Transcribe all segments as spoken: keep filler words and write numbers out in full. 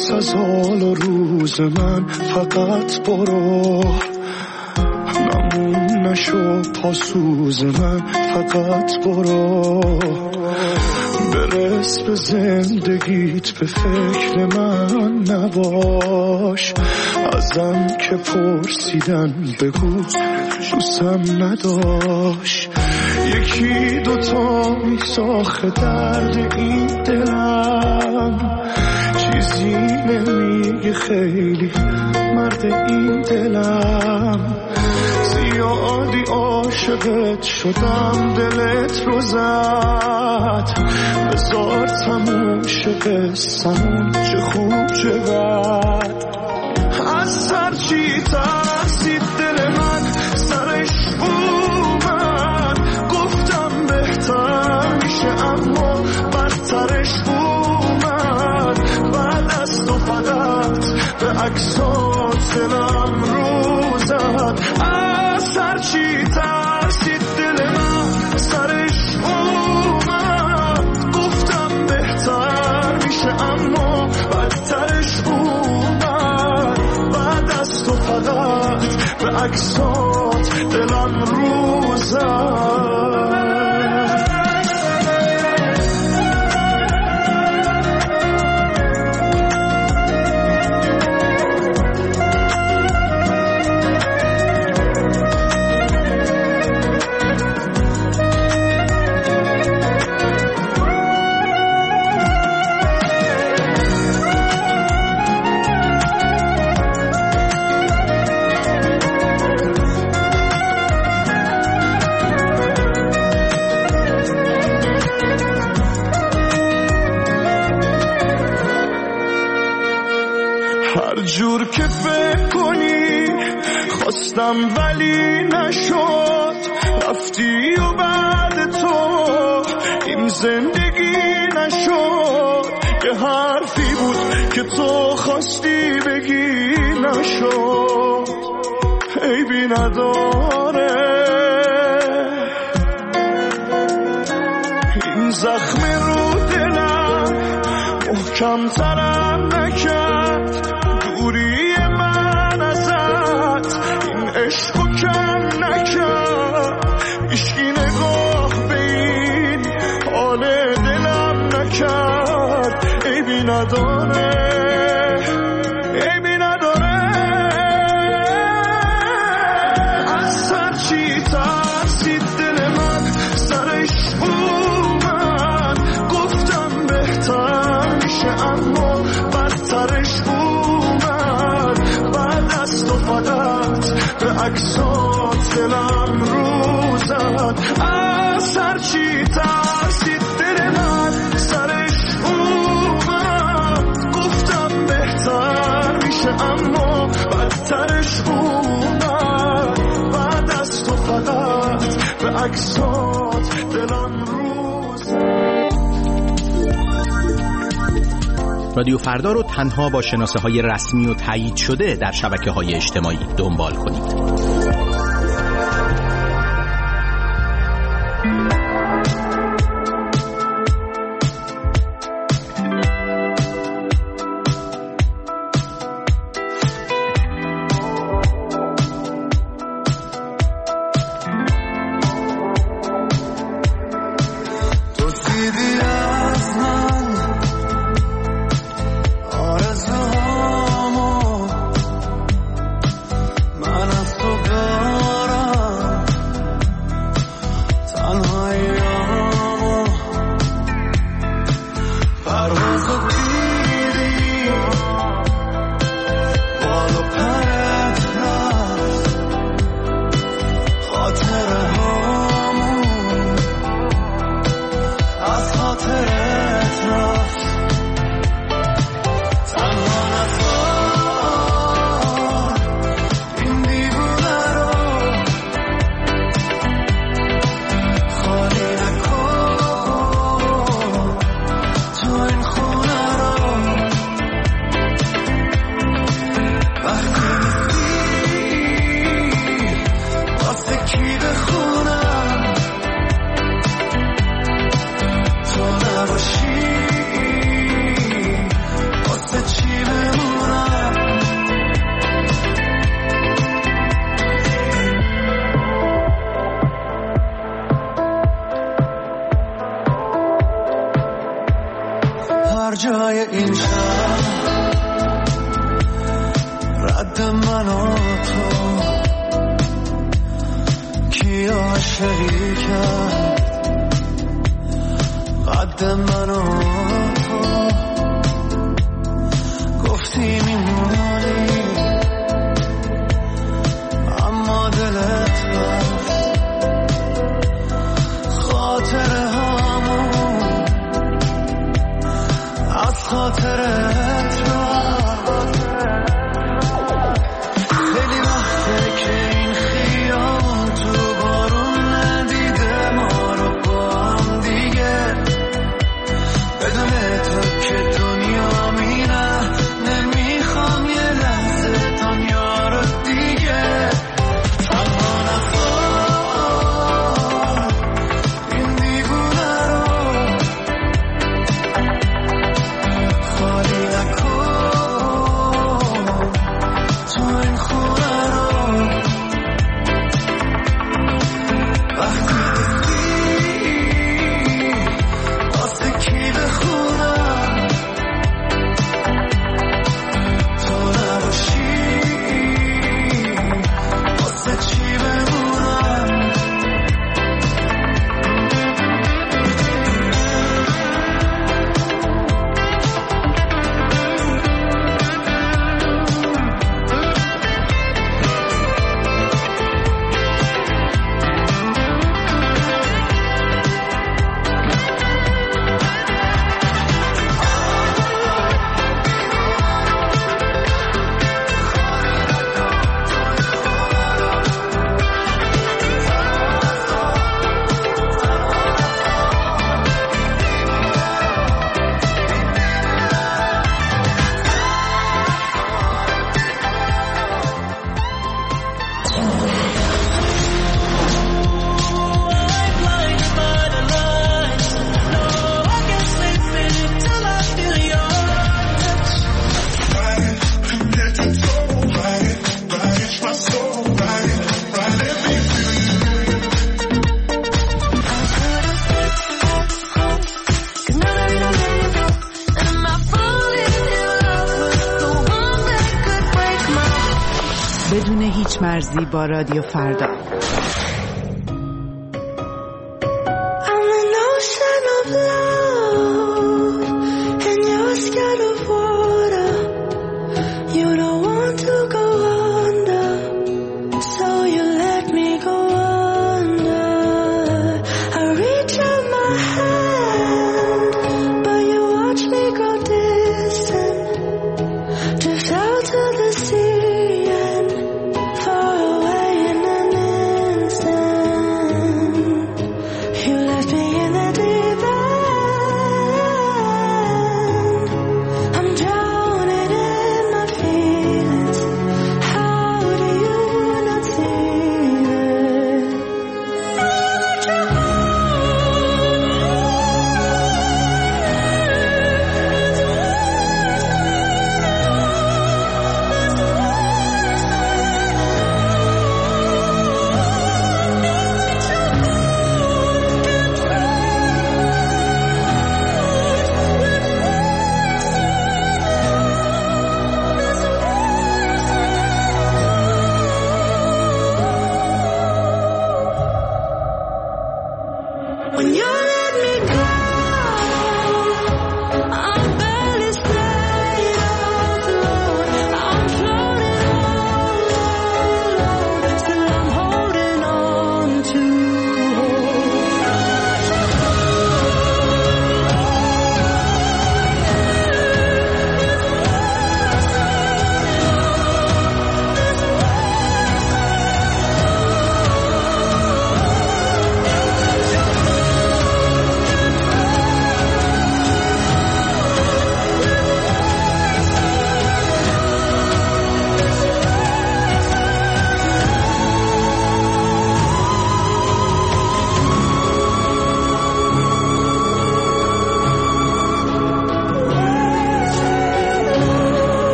نیست از حال و روز من، فقط برو نمون نشو پاسوز من، فقط برو برس به زندگیت، به فکر من نباش. ازم که پرسیدن بگو دوستم نداشت. یکی دوتا میساخه درد این دلم، چیزی نمیگه خیلی مرد این دلم. زیادی عاشقت شدم دلت رو زد، بذار تموم شه قصه‌مون، چه خوب چه بد. از هر چی ترسید دل من سرش اومد، گفتم بهتر میشه اما بدترش اومد. بعد از تو فقط به عکسات دلم رو زد. از هر چی ترسید دل من سرش اومد، گفتم بهتر میشه اما بدترش اومد. بعد از تو فقط به عکسات دلم رو زد. جور که فکر کنی خواستم ولی نشد، رفتی و بعد تو این زندگی نشد. یه حرفی بود که تو خواستی بگی نشد، عیبی نداره. این زخم رو دلم محکم ترم نکرد، دوری من ازت این عشقو کم نکرد. هیچکی نگاه به این حال دلم نکرد، عیبی نداره، عیبی نداره. از هر چی ترسید دل من سرش اومد، گفتم بهتر میشه اما بدترش اومد. بعد از تو فقط به عکسات دلم رو زد. از هر چی ترسید دل من سرش اومد، گفتم بهتر میشه اما بدترش اومد. بعد از تو فقط به عکسات دلم رو زد. رادیو فردا رو تنها با شناسه های رسمی و تایید شده در شبکه های اجتماعی دنبال کنید. هر جای این شهر رد من و تو کی عاشقی کرد قد من و تو گفتی میمونی اما دلت بست خاطر همون از خاطرت رفت خیلی وقته که این خیابون تو بارون ندیده ما رو با هم دیگه بدون تو که دنیا مینه نمیخوام یه لحظه دنیا رو دیگه اما نخواه این دیوونه رو خالی نکن تو این خونه رو وقتی گفتی واسه کی بخونم تو نباشی واسه چی بمونم بدون هیچ مرزی با رادیو فردا. I'm an ocean of love and you're scared of water. You don't want to go under, so you let me go under. I reach out my hand, but you watch me go distant. Drift out to the sea and far away in an instant.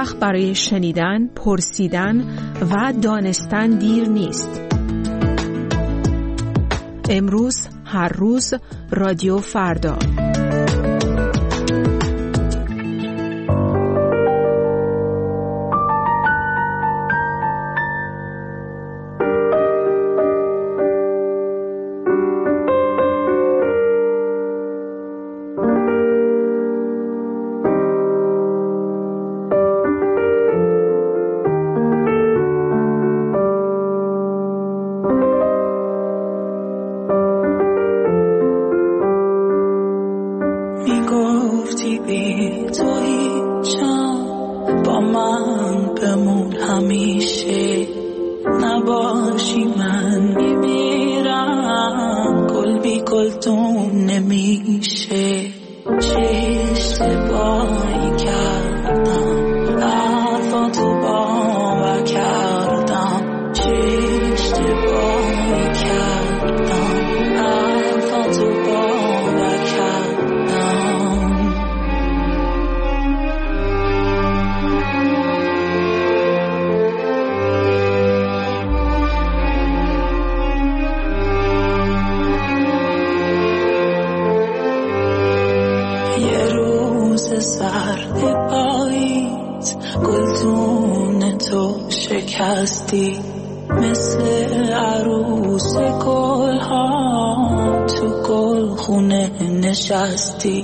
وقت برای شنیدن، پرسیدن و دانستن دیر نیست. امروز، هر روز، رادیو فردا. شکستی مثل عروس گل ها تو گل خونه نشستی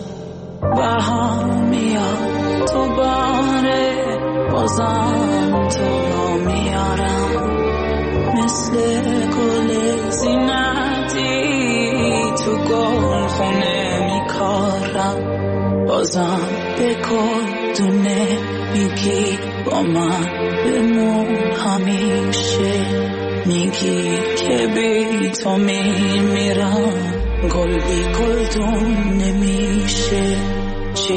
بهم میاد تو باره بازم تو را میارم مثل گل زینتی تو گل خونه میکارم بازم به گل دونه میگی با من بمون همیشه میگی که بی تو میمیرم گل بی گلدون نمیشه چه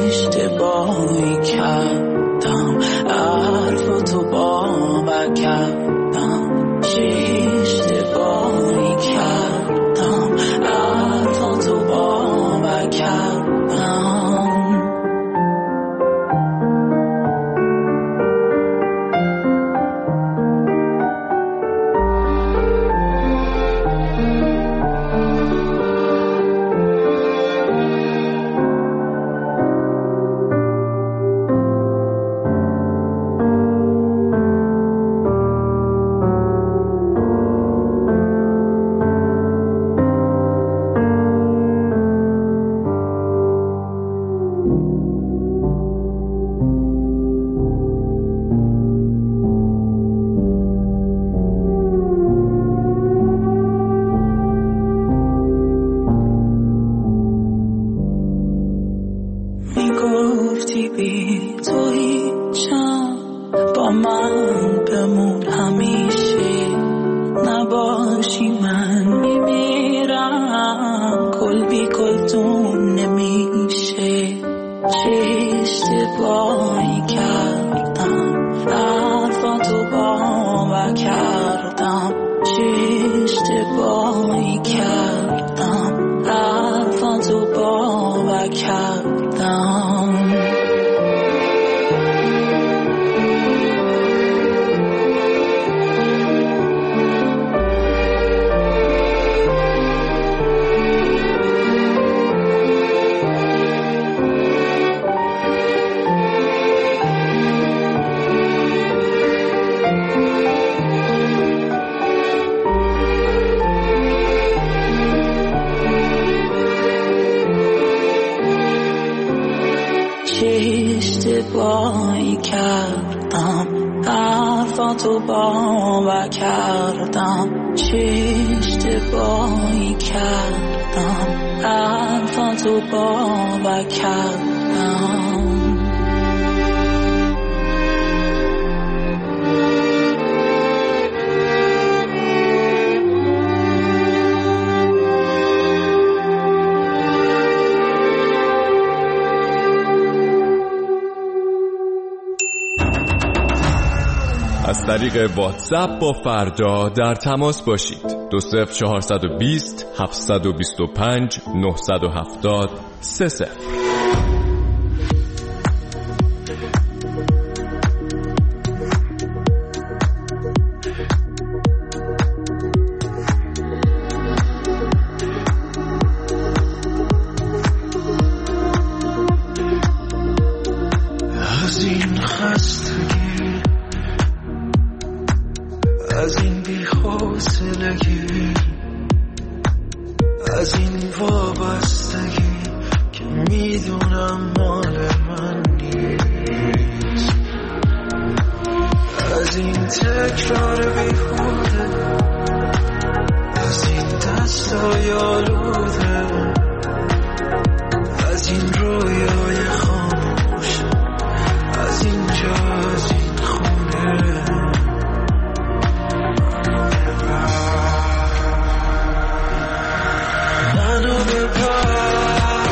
اشتباهی کردم حرفتو باور کردم چه اشتباهی کردم حرفتو باور کردم اشتباهی کردم حرفاتو باور کردم چه اشتباهی کردم حرفاتو باور کردم از طریق واتساپ با فردا در تماس باشید. دو صفر چهارصد و بیست هفتصد و بیست و پنج نهصد و هفتاد سه صفر. از این بی‌حوصلگی، از این وابستگی که میدونم مال من نیست، از این تکرار بیهوده، از این دستای آلوده، از این رویای خاموش، از اینجا، از این خونه. منو ببر،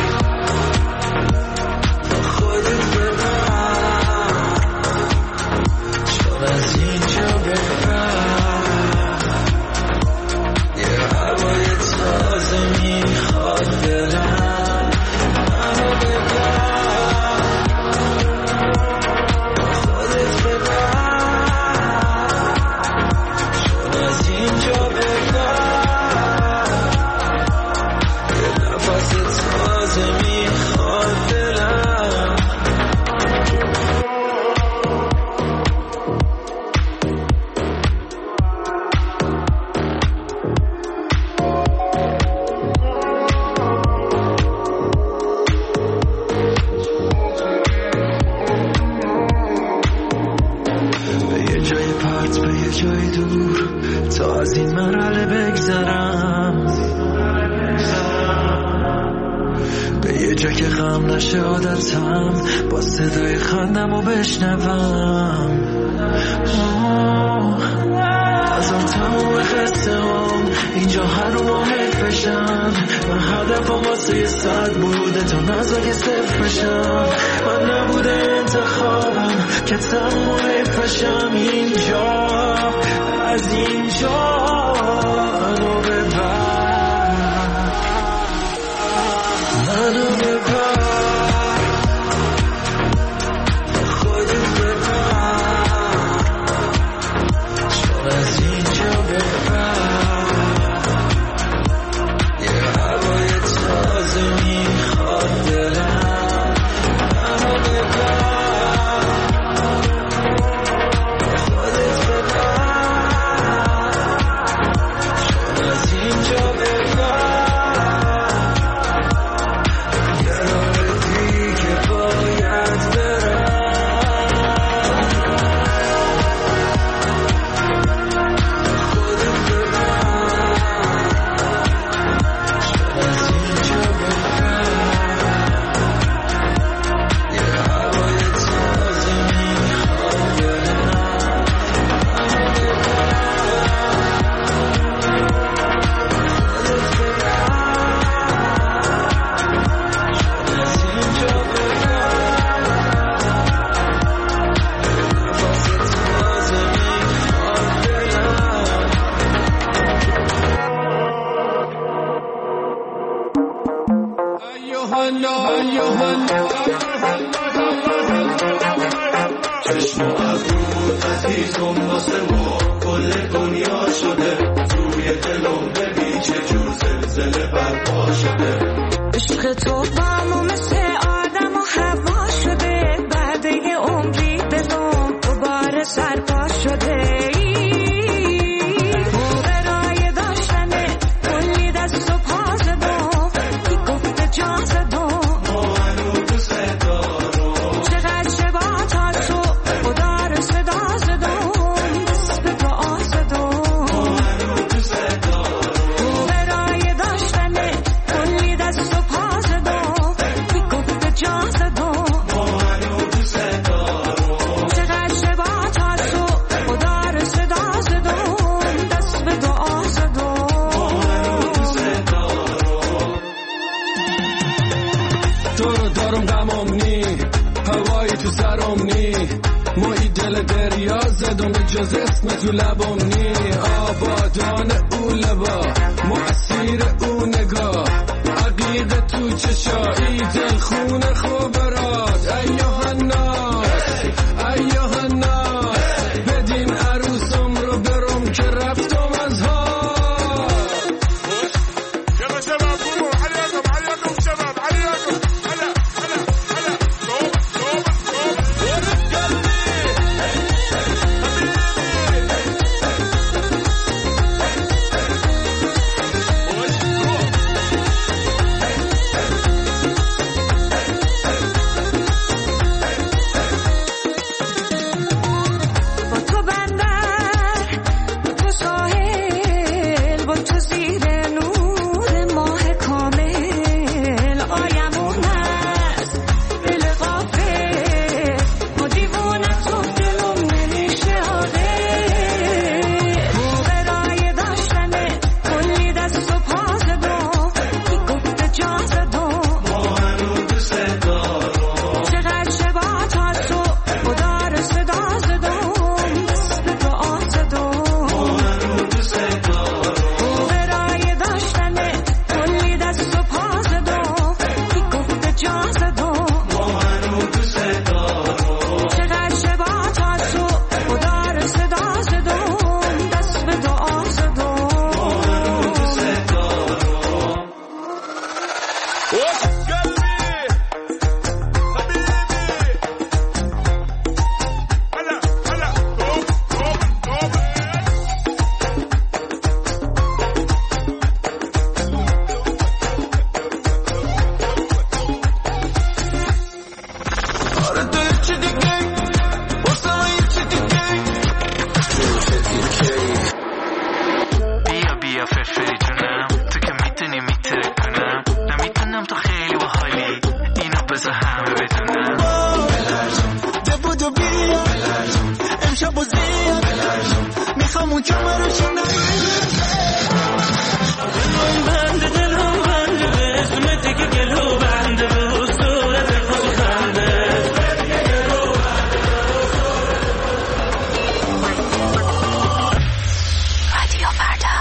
با خودت ببر، چون از اینجا ببر، یه هوای تازه میخواد دلم. منو ببر، با خودت ببر، چون از اینجا ببر، تازه میخواد دلم. به یه جای پرت، به یه جای دور، تا از این مرحله بگذرم، به یه جا که غم نشه عادتم، با صدای خندم رو بشنوم. هزار تمام خسته هم اینجا هر رو محیط بشم. من هدفم واسه یه صد بوده تا نزاگه صفر بشم. من نبوده انتخابم که تمام محیط بشم. اینجا از اینجا منو ببر، منو ببر، خودت ببر، چون از اینجا ببر، یه هوای تازه میخواد دلم. منو ببر، خودت ببر، چون از اینجا ببر، چشم و ابرود عزیزم واسه ما کل دنیا شده. توی دلم ببین چه جور زلزله برپا شده. عشق تو با ما مثل آدم و هوا شده. بعد یه عمری بدم دوباره سرپا شده. برای داشتنه کلی دست و پا زدم. کی گفته جا زدم جز اسم تو لبم نی. آبادان او لبا مؤثیر او نگاه. عقیده تو چشایی دل خون خوب برات. ایوه الناس ایوه الناس بدین عروسم رو برم که رفتم از ها. يلا شباب قوموا عليكم عليكم شباب عليكم. هلا هلا هلا توبة توبة توبة میخوام اون کمرشو نگیره دلم بنده دلم بنده به اسمتی که گلو بنده به صورت خود خنده رادیو فردا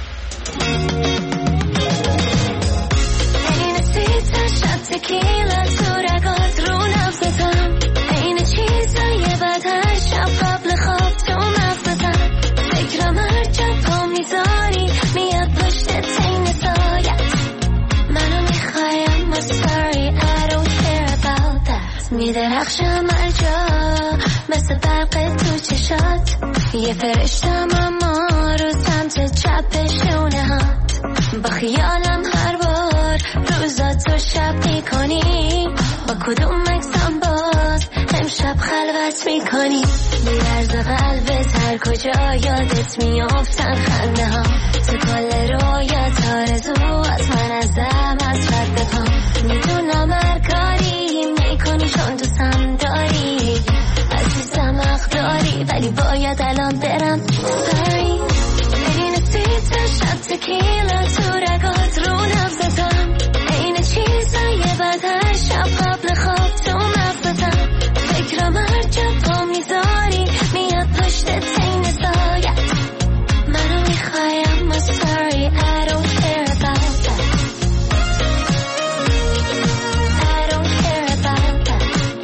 این سیتا شب تکیلا تو رگات رو نفسم این چیزای بد هر شب قبل خواب تو مغزم فکرم هر جا پا میذاری میاد پشت تین سایت منو میخوایم I'm sorry I don't care about that میدرخشم هر جا مثل برق تو چشات یه فرشتم اما رو سمت چپ شونه هات با خیالم هر بار روزا تو شب میکنی با کدوم مکسم باز امشب خلوت میکنی بیرز قلبت هر کجا یادت میافتن خنده ها تو کل رویت آرزو از من ازم از رد پا میدونم هر کاری میکنی چون دوستم داری عزیزم حق داری ولی باید الان برم sorry این سیتا شب تکیلا تو رگات رو نفستم این چیزای بد هر شب قبل خواب تو مغزتم فکرم هر جا پا میذاری میاد پشت تین سایت منو میخوایم I'm sorry I don't care about that I don't care about that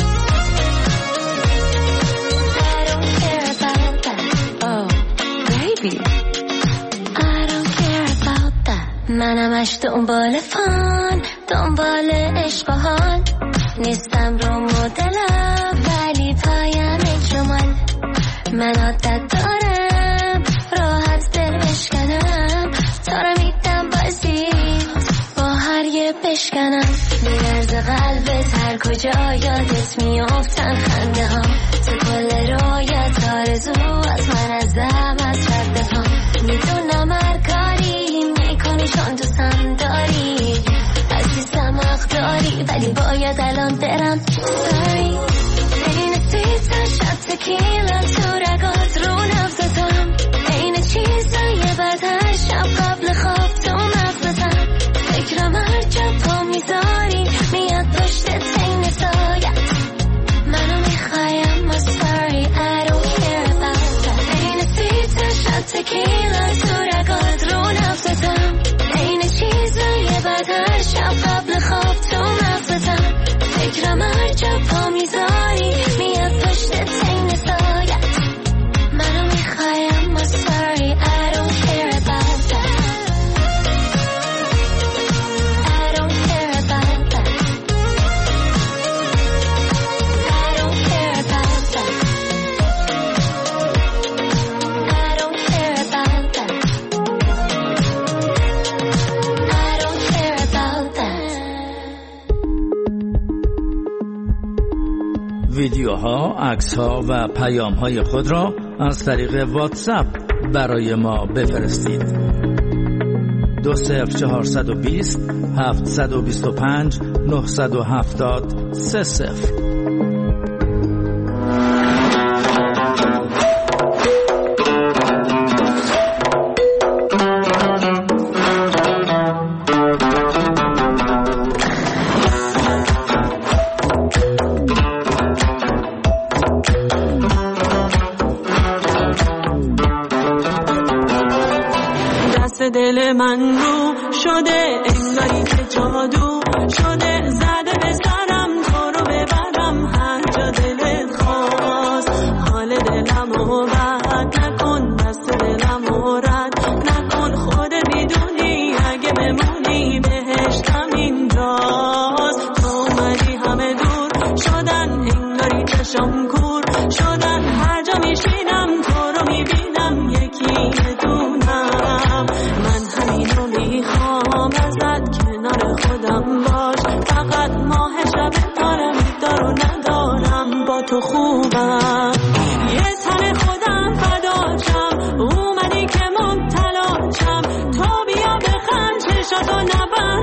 I don't care about that oh baby I don't care about that منمش دنبال فان دنبال عشق و حال نیستم رو مدلم ولی پایم جمال من عادت دارم راحت دل بشکنم تا رو میدم بازیت با هر یه بشکنم میرز قلبت هر کجا یادت میافتن خنده ها تو کل رویت آرزو از من ازم از رد پا میدونم هر کاری میکنی چون دوستم داری عزیزم حق داری ولی باید الان برم sorry این سیتا شب تکیلا تو رگات رو نفستم این چیزای بد هر شب قبل خواب تو مغزتم فکرم هر جا پا میذاری میاد پشت تین سایت منو میخوایم I'm sorry I don't care about that این سیتا شب تکیلا تو رگات رو نفستم این چیزای بد هر شب قبل خواب تو مغزتم فکرم هر جا پا میذاری میاد پشت تین سایت منو میخوایم I'm sorry I don't care about that I don't care about that I don't care about that I don't care about that I don't care about that ویدیوها، عکس‌ها و پیام‌های خود را از طریق واتساپ برای ما بفرستید. دو صفر چهارصد و بیست هفتصد و بیست و پنج نهصد و هفتاد سه صفر. دل من رو شده انگاری که جادو شده زده به سرم تو رو ببرم هر جا دلت خواست حال دلم رو بد نکن دست دلم رو رد نکن خودت میدونی اگه بمونی بهشتم اینجاست تو اومدی همه دور شدن انگاری چشم کور شدن هر جا میشینم تو رو میبینم یکی دونم من همینو میخوام ازت کنار خودم باش فقط ماه شب دارم دارو ندارم با تو خوبم یه تن خودم فداشم اومدی که مبتلاشم تو بیا بخند چشاتو نبند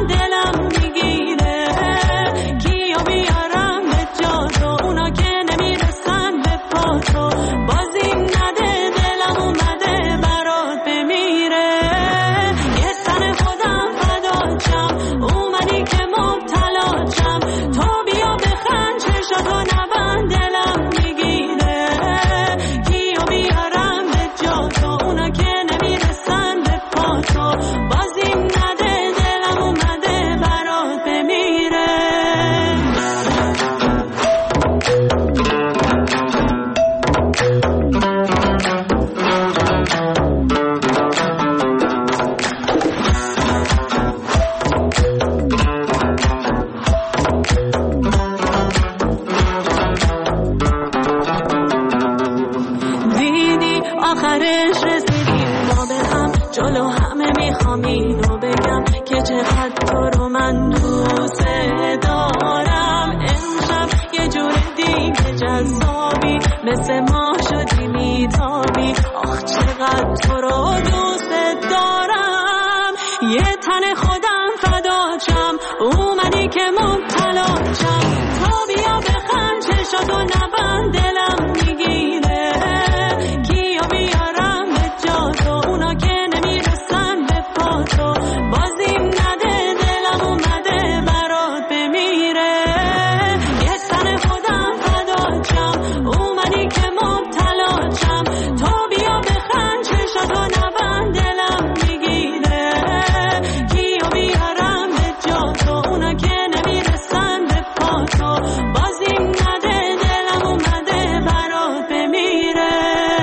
بالاخرش رسیدیم ما به هم، جلو همه میخوام اینو بگم که چقدر تو رو من دوست دارم. امشب یه جور دیگه جذابی، مثل ما شدی میتابی، آخ چقدر تو رو دوست دارم. یه تن خودم فداچم، اومدی که مبتلاچم، تا بیا بخند چشاتو نبند دلم میگیره، کیا بیارم به جا تو اونا که نمیرسن به پا تو، بازیم نده دلم اومده برات بمیره. یه تن خودم فداچم، اومدی که مبتلاچم، تا بیا بخند چشاتو نبند دلم میگیره، کیا بیارم به جا تو اونا که نمیرسن به پا تو، بازیم نده دلم اومده برات بمیره.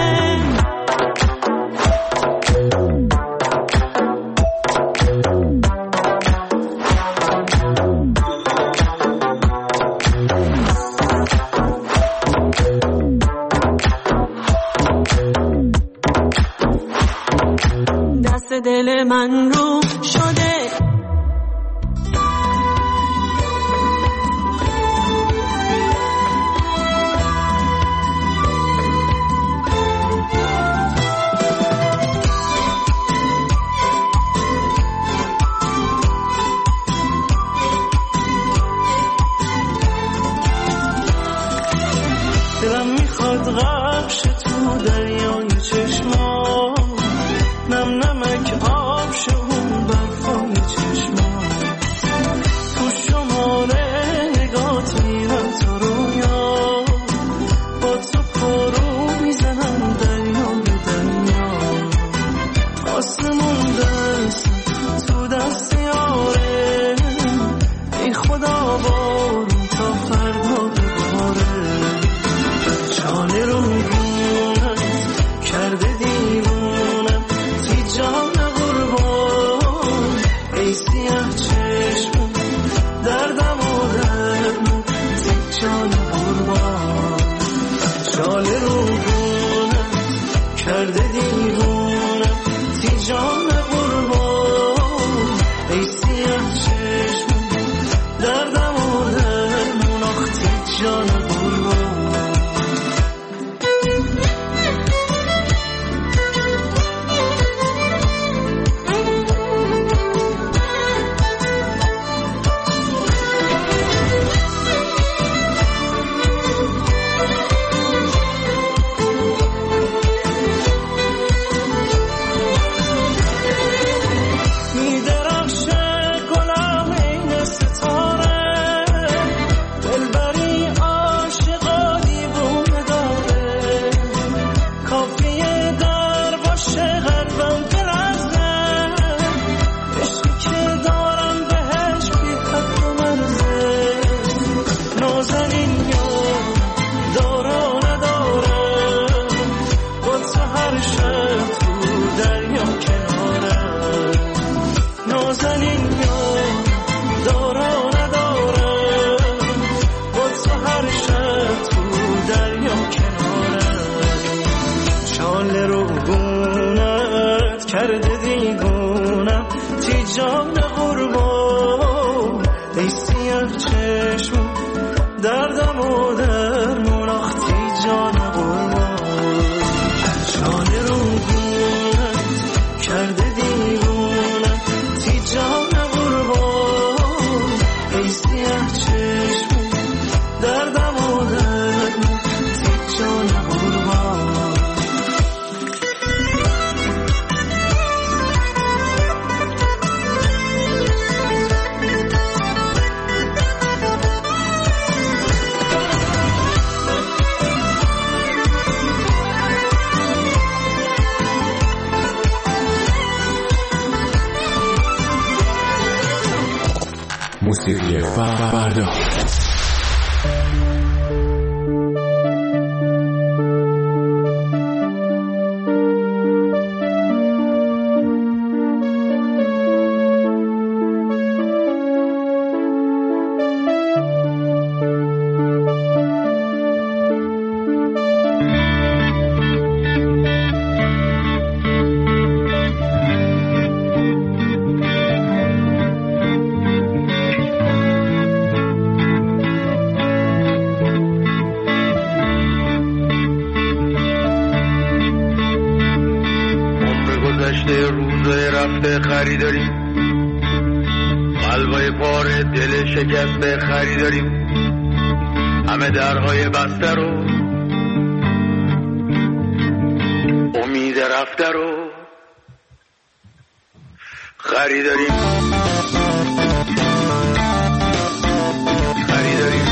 دست دل من رو شده دلم میخواد غرقش تو دریای چشما، نم نمک آب شون برفای چشما، تو شمال نگات میرم تو رویا، با تو پرو میزنم دریا به دریا، آسمون دست تو دست یاره، ای خدا بارون تا فردا بباره، شانه رو گونت کرده دیوونم، تی جان قربان ای سیاه چشم دردم و درمون، تی جان قربان شانه رو گونت کرده دیوونم، تی جان قربان ای سیاه چشم دردم و درمون، آخ تی جان قربان. کرده دیگونم تی جان قربان ای سیاه چشم دردم و درمون، آخ تی جان قربان شانه رو گونت کرده دیگونم تی جان قربان ای سیاه چشم دردم و درمون، تی جان قربان. موسیقی فردا. گذشته روزای رفته خریداریم، قلبای پاره دل شکسته خریداریم، همه درهای بسته رو امید رفته رو خریداریم خریداریم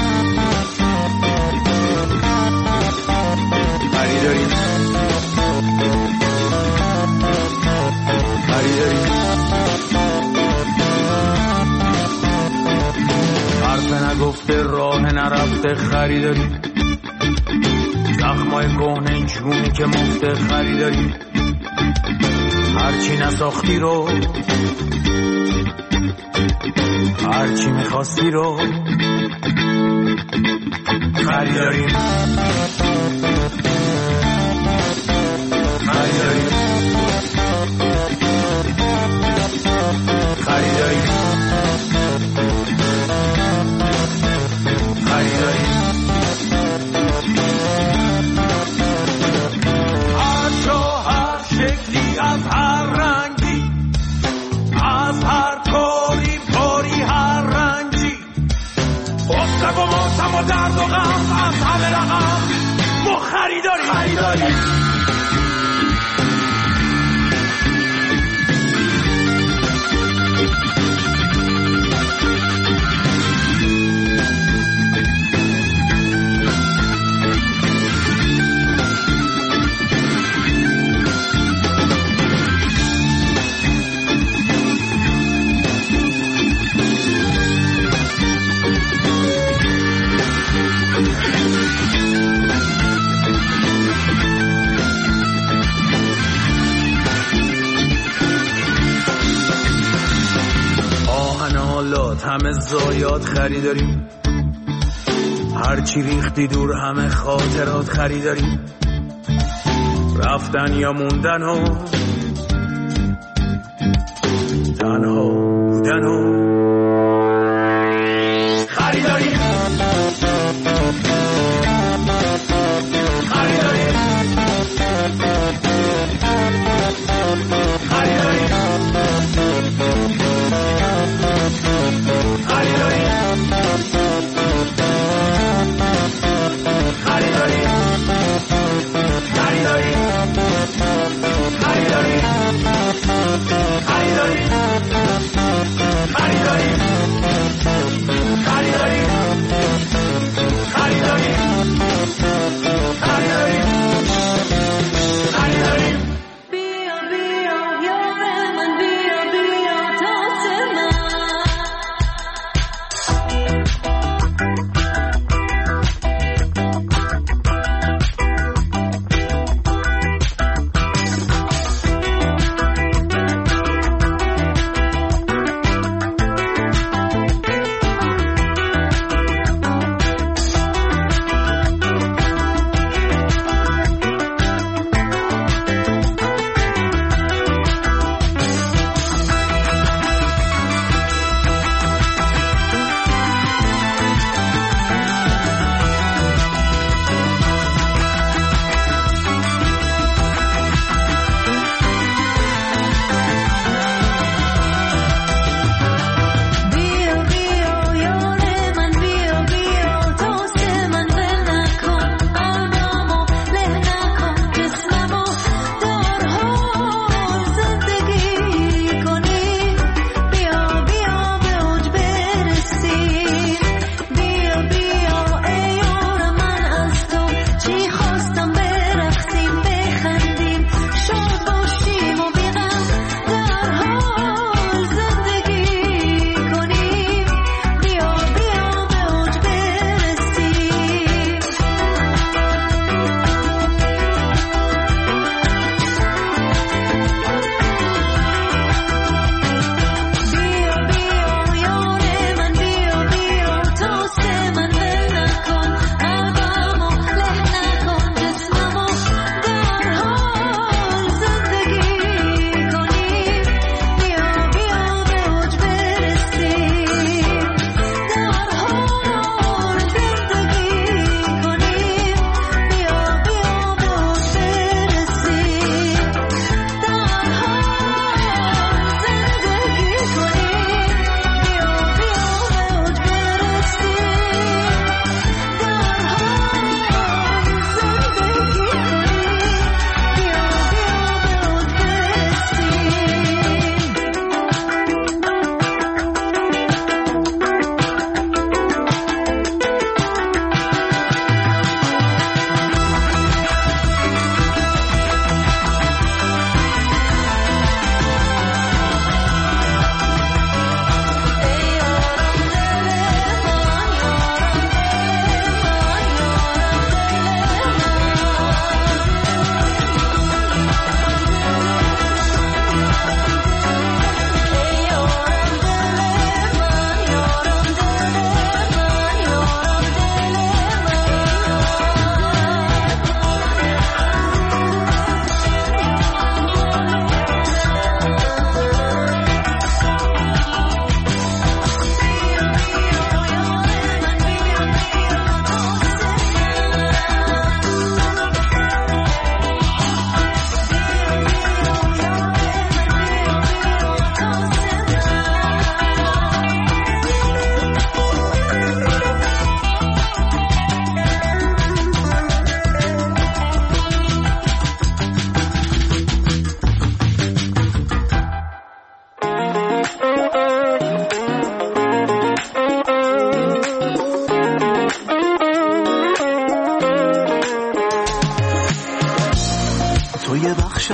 خریداریم خریداریم حرف نگفته راه نرفته خریداریم، زخمای کهنه جونی که مفته خریداریم، هرچی نساختی رو هرچی میخواستی رو خریداریم خریداریم خریداریم خریداریم هر جا هر شکلی از هر رنگی، از هر کاری کاری هر رنگی، غصه و ماتم و درد و غم از همه رقم ما خریداریم خریداریم همه زایات خریداریم، هرچی ریختی دور همه خاطرات خریداریم، رفتن یا موندن و تنها بودن و خریداریم خریداریم خریداریم خریداریم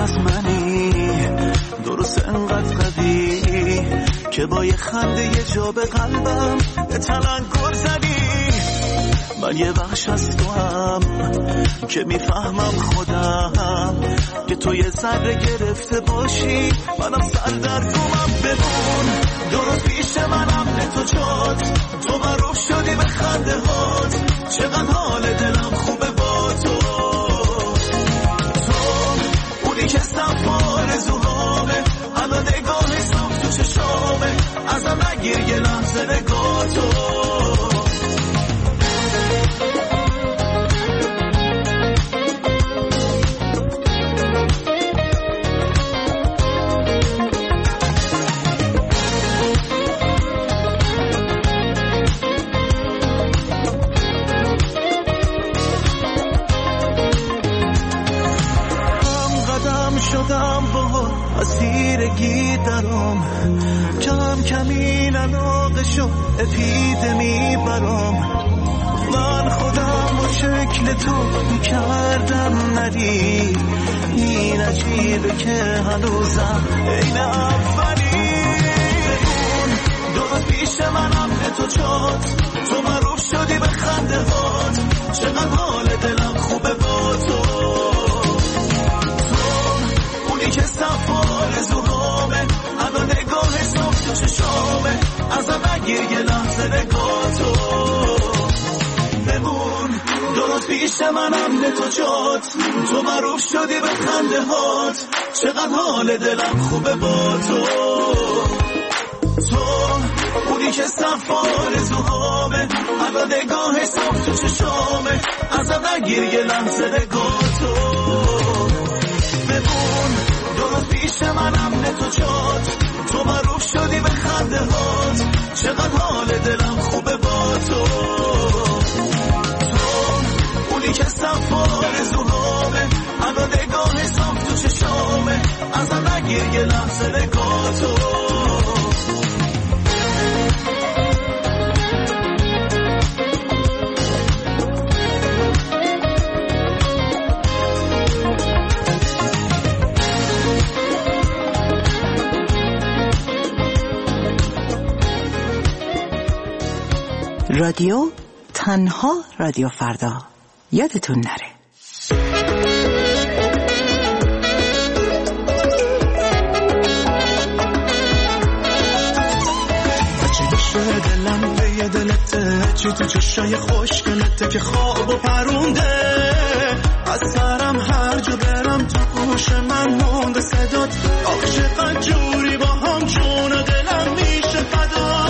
از منی، درست انقدر قوی که با یه خنده یه جا به قلبم به تلنگر زدی. من یه بخش از تو هم که میفهمم خودم که تو یه ذره گرفته باشی، منم سردرگمم. بمون درست پیش منم نه تو جات، تو معروف شدی به خنده هات، چقدر حال دلم خوبه با تو. تو اونی که صف آرزوهامه، الان نگاه صاف تو چشامه، ازم نگیر یه لحظه نگاه تو. اسیرگی درام، کم کمین علاقشو اپیدمی برام. من خودم و شکل تو کردم ندی، این عجیبه که هنوزم این اولی. بمون درست پیش منم نه تو جات، تو معروف شدی به خنده هات، چقدر حال دلم خوبه با تو. که صف آرزوهامه، الان نگاه صاف تو چشامه، ازم نگیر یه لحظه نگاه تو. بمون درست پیش منم نه تو جات، تو معروف شدی به خنده هات، چقدر حال دلم خوبه با تو. تو اونی که صف آرزوهامه، الان نگاه صاف تو چشامه، ازم نگیر یه لحظه نگاه تو. بمون درست پیش منم نه تو جات، تو معروف شدی به خنده هات، چقدر حال دلم خوبه با تو. تو اونی که صف آرزوهامه، الان نگاه صاف تو چشامه، ازم نگیر یه لحظه نگاه تو. رادیو تنها رادیو فردا، یادتون نره. چی دوشه دلم به یه دلته، چی تو چشای خوشگلته که خواب و پرونده. از سرم هر جا برم تو گوش من مونده صدات، آخ چقدر جوری با هم جون و دلم میشه فدا.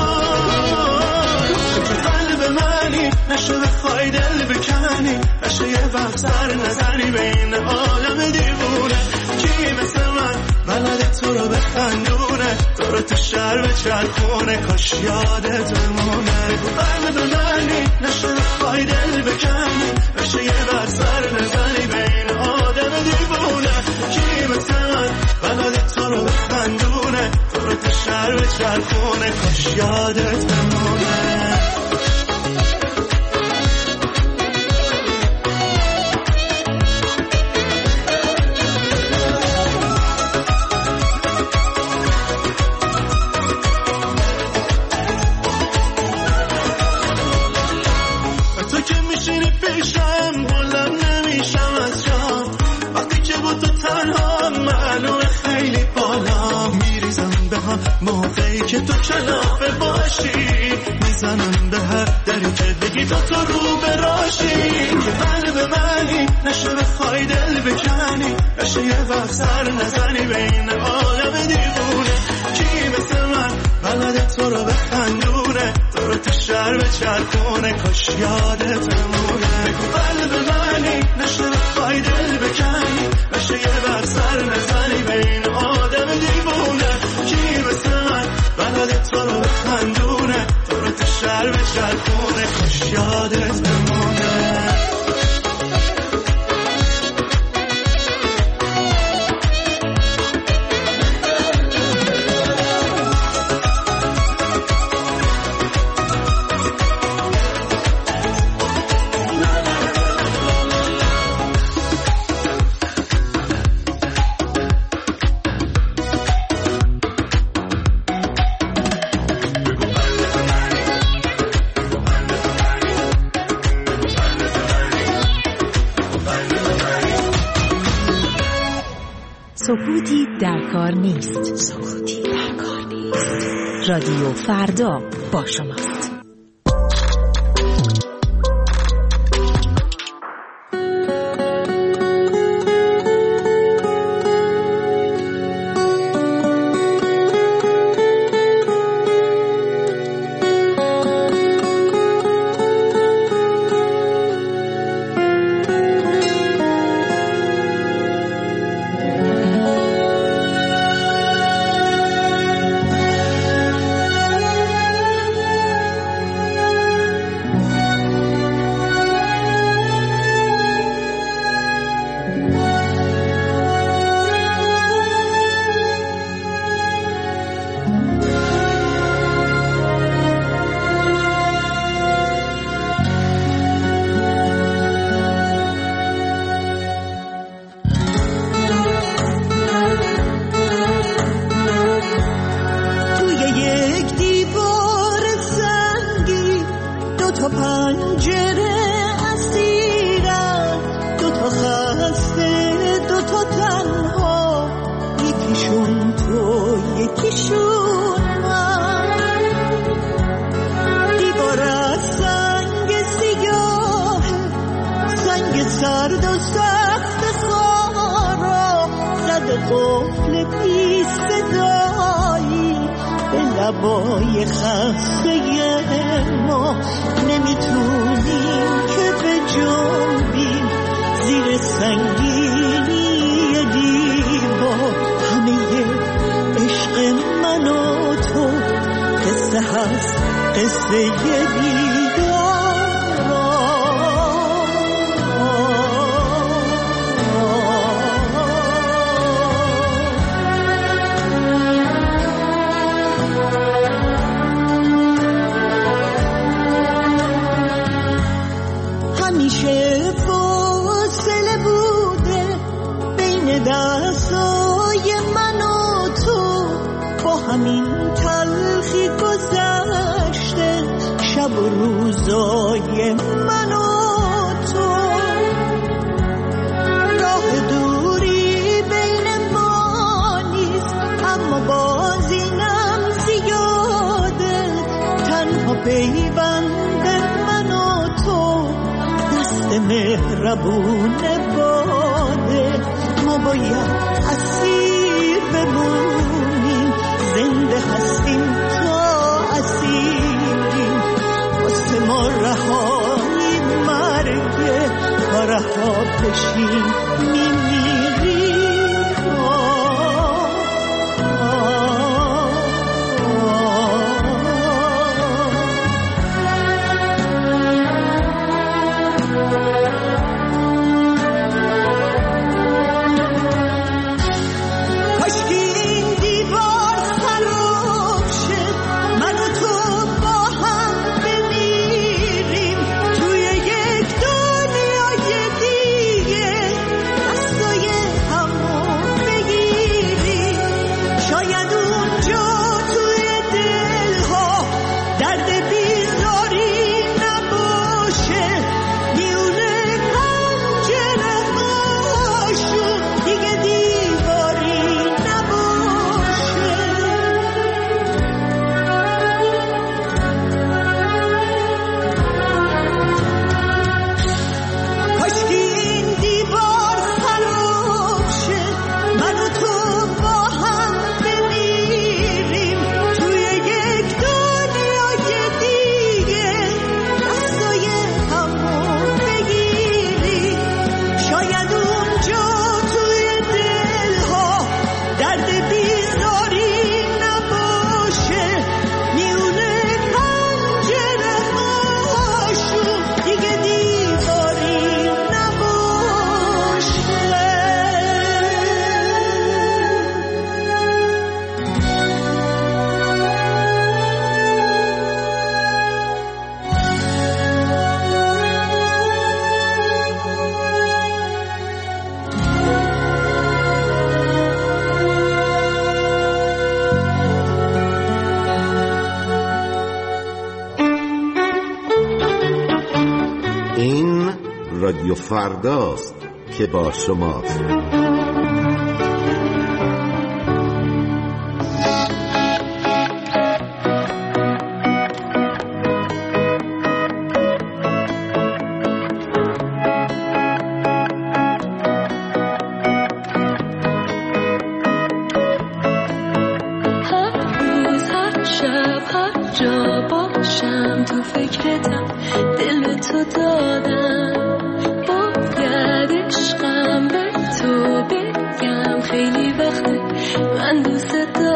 نشه بخوای دل بکنی، نشه یه وقت سر نزنی بین عالم دیوونه. کی مثل من بلده تو رو بخندونه، تو رو تو شهر به چرخونه، کاش یادت بمونه. قلب بمنی نشه بخوای دل بکنی، نشه یه وقت سر نزنی بین آدم دیوونه. کی مثل من بلده تو رو بخندونه، تو رو تو شهر به چرخونه، کاش یادت بمونه. موقعی که تو کلافه باشی، میزنم به هر دری که بگی تو تو رو براشی. که قلب منی نشه بخوای دل بکنی، نشه یه وقت سر نزنی بین عالم دیوونه. کی مثل من بلده تو رو بخندونه، تو رو تو شهر به چرخونه، کاش یادت بمونه. قلب منی نشه بخوای دل بکنی، نشه یه وقت سر نزنی بین آدم دیوونه. کی مثل من بلده تو رو بخندونه، تو رو تو شهر به چرخونه، کاش یادت بمونه. سکوتی در کار نیست. سکوتی در کار نیست. رادیو فردا با شماست. لبای خسته ما نمیتونیم که به جنبیم زیر سنگینی دیوار. همه عشق من و تو قصه هست، قصه دیدار. همیشه فاصله بوده بین دستای من و تو، با همین تلخی گذشته شب و روزای من و تو. راه دوری بین ما نیست اما باز اینم زیاده، تنها پیوند من و تو دست مهربون باده. ما باید اسیر بمونیم، زنده هستیم تا اسیریم. واسه ما رهایی مرگه تا رها بشیم میمیریم. رادیو فرداست که با شماست. باشم تو فکرتم دل تو دادم باید عشقم به تو بگم خیلی وقته من دوست دارم